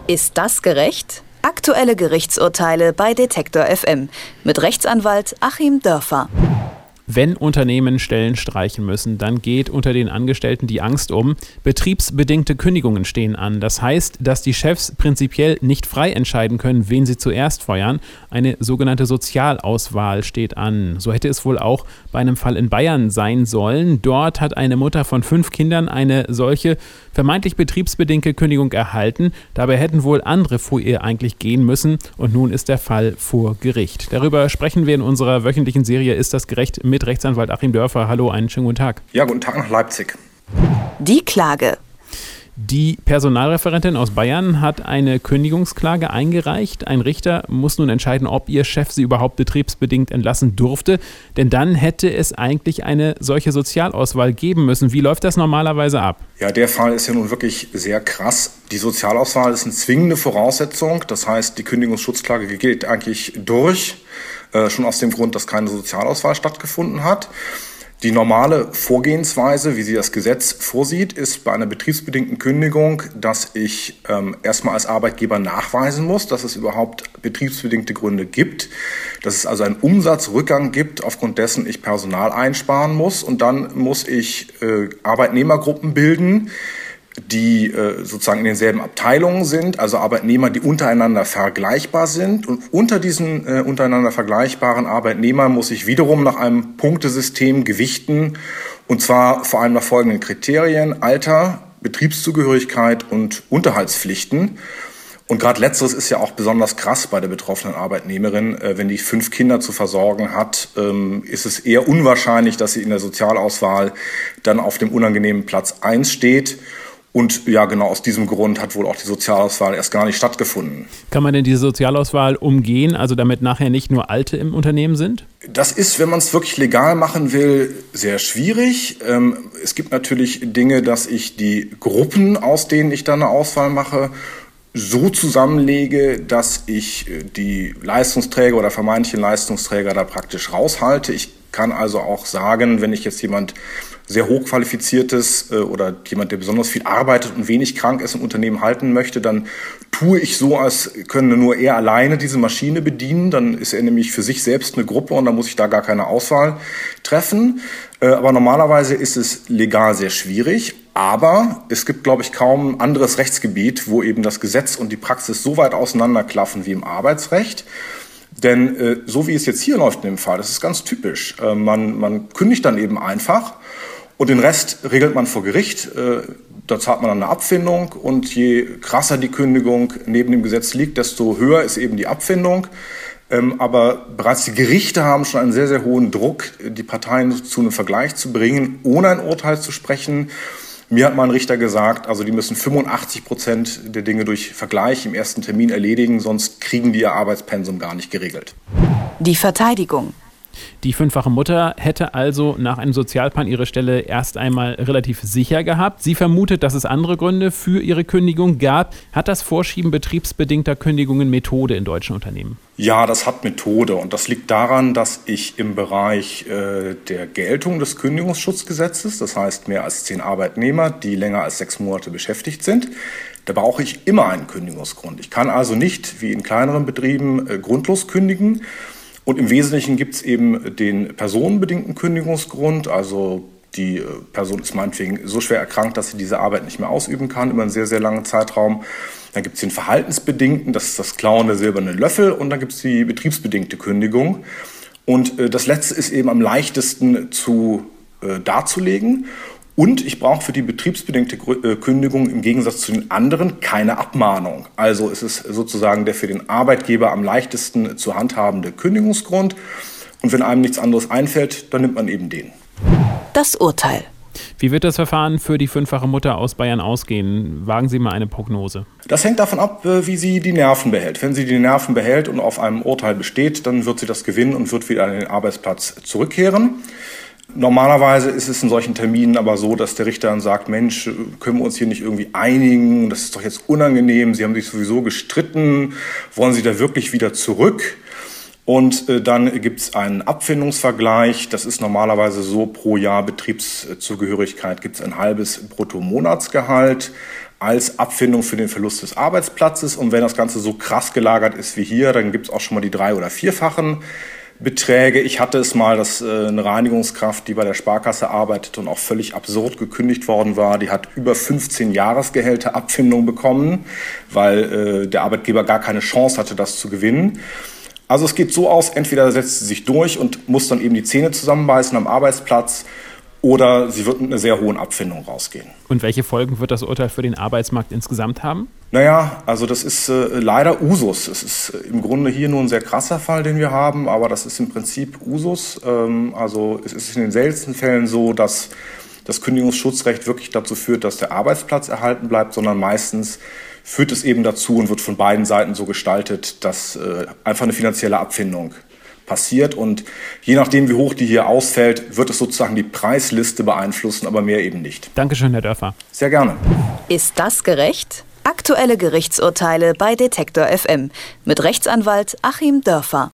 Ist das gerecht? Aktuelle Gerichtsurteile bei Detektor FM mit Rechtsanwalt Achim Dörfer. Wenn Unternehmen Stellen streichen müssen, dann geht unter den Angestellten die Angst um. Betriebsbedingte Kündigungen stehen an. Das heißt, dass die Chefs prinzipiell nicht frei entscheiden können, wen sie zuerst feuern. Eine sogenannte Sozialauswahl steht an. So hätte es wohl auch bei einem Fall in Bayern sein sollen. Dort hat eine Mutter von 5 Kindern eine solche vermeintlich betriebsbedingte Kündigung erhalten. Dabei hätten wohl andere vor ihr eigentlich gehen müssen. Und nun ist der Fall vor Gericht. Darüber sprechen wir in unserer wöchentlichen Serie Ist das gerecht? Mit Rechtsanwalt Achim Dörfer. Hallo, einen schönen guten Tag. Ja, guten Tag nach Leipzig. Die Klage. Die Personalreferentin aus Bayern hat eine Kündigungsklage eingereicht. Ein Richter muss nun entscheiden, ob ihr Chef sie überhaupt betriebsbedingt entlassen durfte. Denn dann hätte es eigentlich eine solche Sozialauswahl geben müssen. Wie läuft das normalerweise ab? Ja, der Fall ist ja nun wirklich sehr krass. Die Sozialauswahl ist eine zwingende Voraussetzung. Das heißt, die Kündigungsschutzklage gilt eigentlich durch. Schon aus dem Grund, dass keine Sozialauswahl stattgefunden hat. Die normale Vorgehensweise, wie sie das Gesetz vorsieht, ist bei einer betriebsbedingten Kündigung, dass ich erstmal als Arbeitgeber nachweisen muss, dass es überhaupt betriebsbedingte Gründe gibt, dass es also einen Umsatzrückgang gibt, aufgrund dessen ich Personal einsparen muss. Und dann muss ich Arbeitnehmergruppen bilden, die sozusagen in denselben Abteilungen sind, also Arbeitnehmer, die untereinander vergleichbar sind. Und unter diesen untereinander vergleichbaren Arbeitnehmern muss ich wiederum nach einem Punktesystem gewichten, und zwar vor allem nach folgenden Kriterien: Alter, Betriebszugehörigkeit und Unterhaltspflichten. Und gerade letzteres ist ja auch besonders krass bei der betroffenen Arbeitnehmerin. Wenn die 5 Kinder zu versorgen hat, ist es eher unwahrscheinlich, dass sie in der Sozialauswahl dann auf dem unangenehmen Platz 1 steht. Und ja, genau aus diesem Grund hat wohl auch die Sozialauswahl erst gar nicht stattgefunden. Kann man denn diese Sozialauswahl umgehen, also damit nachher nicht nur Alte im Unternehmen sind? Das ist, wenn man es wirklich legal machen will, sehr schwierig. Es gibt natürlich Dinge, dass ich die Gruppen, aus denen ich dann eine Auswahl mache, so zusammenlege, dass ich die Leistungsträger oder vermeintlichen Leistungsträger da praktisch raushalte. Ich kann also auch sagen, wenn ich jetzt jemand sehr hochqualifiziertes oder jemand, der besonders viel arbeitet und wenig krank ist, im Unternehmen halten möchte, dann tue ich so, als könne nur er alleine diese Maschine bedienen. Dann ist er nämlich für sich selbst eine Gruppe und dann muss ich da gar keine Auswahl treffen. Aber normalerweise ist es legal sehr schwierig. Aber es gibt, glaube ich, kaum ein anderes Rechtsgebiet, wo eben das Gesetz und die Praxis so weit auseinanderklaffen wie im Arbeitsrecht. Denn so wie es jetzt hier läuft in dem Fall, das ist ganz typisch. Man kündigt dann eben einfach und den Rest regelt man vor Gericht. Da zahlt man dann eine Abfindung und je krasser die Kündigung neben dem Gesetz liegt, desto höher ist eben die Abfindung. Aber bereits die Gerichte haben schon einen sehr, sehr hohen Druck, die Parteien zu einem Vergleich zu bringen, ohne ein Urteil zu sprechen. Mir hat mal ein Richter gesagt, also die müssen 85% der Dinge durch Vergleich im ersten Termin erledigen, sonst kriegen die ihr Arbeitspensum gar nicht geregelt. Die Verteidigung. Die 5-fache Mutter hätte also nach einem Sozialplan ihre Stelle erst einmal relativ sicher gehabt. Sie vermutet, dass es andere Gründe für ihre Kündigung gab. Hat das Vorschieben betriebsbedingter Kündigungen Methode in deutschen Unternehmen? Ja, das hat Methode und das liegt daran, dass ich im Bereich der Geltung des Kündigungsschutzgesetzes, das heißt mehr als 10 Arbeitnehmer, die länger als 6 Monate beschäftigt sind, da brauche ich immer einen Kündigungsgrund. Ich kann also nicht, wie in kleineren Betrieben, grundlos kündigen. Und im Wesentlichen gibt es eben den personenbedingten Kündigungsgrund, also die Person ist meinetwegen so schwer erkrankt, dass sie diese Arbeit nicht mehr ausüben kann über einen sehr, sehr langen Zeitraum. Dann gibt es den verhaltensbedingten, das ist das Klauen der silbernen Löffel, und dann gibt es die betriebsbedingte Kündigung. Und das letzte ist eben am leichtesten darzulegen. Und ich brauche für die betriebsbedingte Kündigung im Gegensatz zu den anderen keine Abmahnung. Also es ist sozusagen der für den Arbeitgeber am leichtesten zu handhabende Kündigungsgrund. Und wenn einem nichts anderes einfällt, dann nimmt man eben den. Das Urteil. Wie wird das Verfahren für die 5-fache Mutter aus Bayern ausgehen? Wagen Sie mal eine Prognose. Das hängt davon ab, wie sie die Nerven behält. Wenn sie die Nerven behält und auf einem Urteil besteht, dann wird sie das gewinnen und wird wieder an den Arbeitsplatz zurückkehren. Normalerweise ist es in solchen Terminen aber so, dass der Richter dann sagt, Mensch, können wir uns hier nicht irgendwie einigen? Das ist doch jetzt unangenehm, Sie haben sich sowieso gestritten, wollen Sie da wirklich wieder zurück? Und dann gibt es einen Abfindungsvergleich. Das ist normalerweise so, pro Jahr Betriebszugehörigkeit gibt es ein halbes Bruttomonatsgehalt als Abfindung für den Verlust des Arbeitsplatzes. Und wenn das Ganze so krass gelagert ist wie hier, dann gibt es auch schon mal die 3- oder 4-fachen Beträge. Ich hatte es mal, dass eine Reinigungskraft, die bei der Sparkasse arbeitet und auch völlig absurd gekündigt worden war, die hat über 15 Jahresgehälter Abfindung bekommen, weil der Arbeitgeber gar keine Chance hatte, das zu gewinnen. Also es geht so aus, entweder setzt sie sich durch und muss dann eben die Zähne zusammenbeißen am Arbeitsplatz, oder sie wird mit einer sehr hohen Abfindung rausgehen. Und welche Folgen wird das Urteil für den Arbeitsmarkt insgesamt haben? Naja, also das ist leider Usus. Es ist im Grunde hier nur ein sehr krasser Fall, den wir haben, aber das ist im Prinzip Usus. Also es ist in den seltensten Fällen so, dass das Kündigungsschutzrecht wirklich dazu führt, dass der Arbeitsplatz erhalten bleibt, sondern meistens führt es eben dazu und wird von beiden Seiten so gestaltet, dass einfach eine finanzielle Abfindung passiert. Und je nachdem, wie hoch die hier ausfällt, wird es sozusagen die Preisliste beeinflussen, aber mehr eben nicht. Dankeschön, Herr Dörfer. Sehr gerne. Ist das gerecht? Aktuelle Gerichtsurteile bei Detektor FM mit Rechtsanwalt Achim Dörfer.